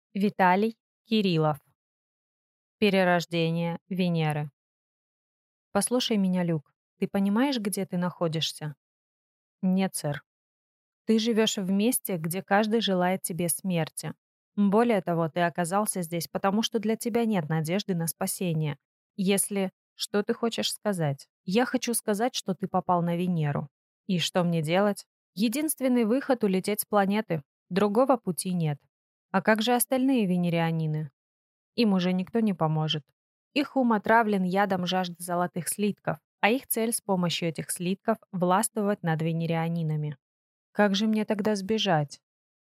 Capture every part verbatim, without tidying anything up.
Виталий Кириллов. Перерождение Венеры. Послушай меня, Люк. Ты понимаешь, где ты находишься? Нет, сэр. Ты живешь в месте, где каждый желает тебе смерти. Более того, ты оказался здесь, потому что для тебя нет надежды на спасение. Если... Что ты хочешь сказать? Я хочу сказать, что ты попал на Венеру. И что мне делать? Единственный выход — улететь с планеты. Другого пути нет. А как же остальные венерианины? Им уже никто не поможет. Их ум отравлен ядом жажды золотых слитков, а их цель с помощью этих слитков — властвовать над венерианинами. Как же мне тогда сбежать?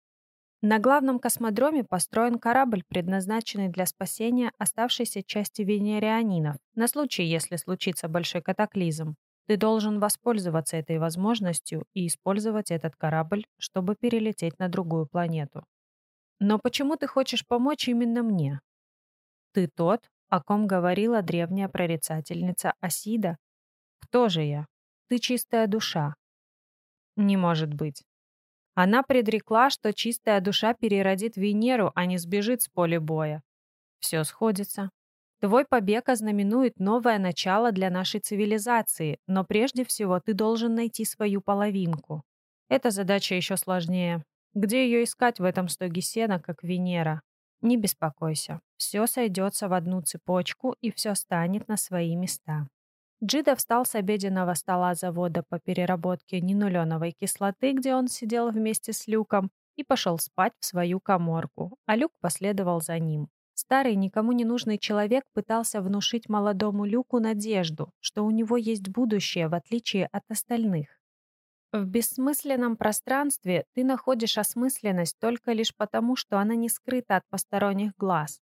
На главном космодроме построен корабль, предназначенный для спасения оставшейся части венерианинов, на случай, если случится большой катаклизм. Ты должен воспользоваться этой возможностью и использовать этот корабль, чтобы перелететь на другую планету. Но почему ты хочешь помочь именно мне? Ты тот, о ком говорила древняя прорицательница Асида? Кто же я? Ты чистая душа. Не может быть. Она предрекла, что чистая душа переродит Венеру, а не сбежит с поля боя. Все сходится. Твой побег ознаменует новое начало для нашей цивилизации, но прежде всего ты должен найти свою половинку. Эта задача еще сложнее. Где ее искать в этом стоге сена, как Венера? Не беспокойся. Все сойдется в одну цепочку, и все станет на свои места. Джида встал с обеденного стола завода по переработке ненуленовой кислоты, где он сидел вместе с Люком, и пошел спать в свою каморку, а Люк последовал за ним. Старый, никому не нужный человек пытался внушить молодому Люку надежду, что у него есть будущее, в отличие от остальных. В бессмысленном пространстве ты находишь осмысленность только лишь потому, что она не скрыта от посторонних глаз.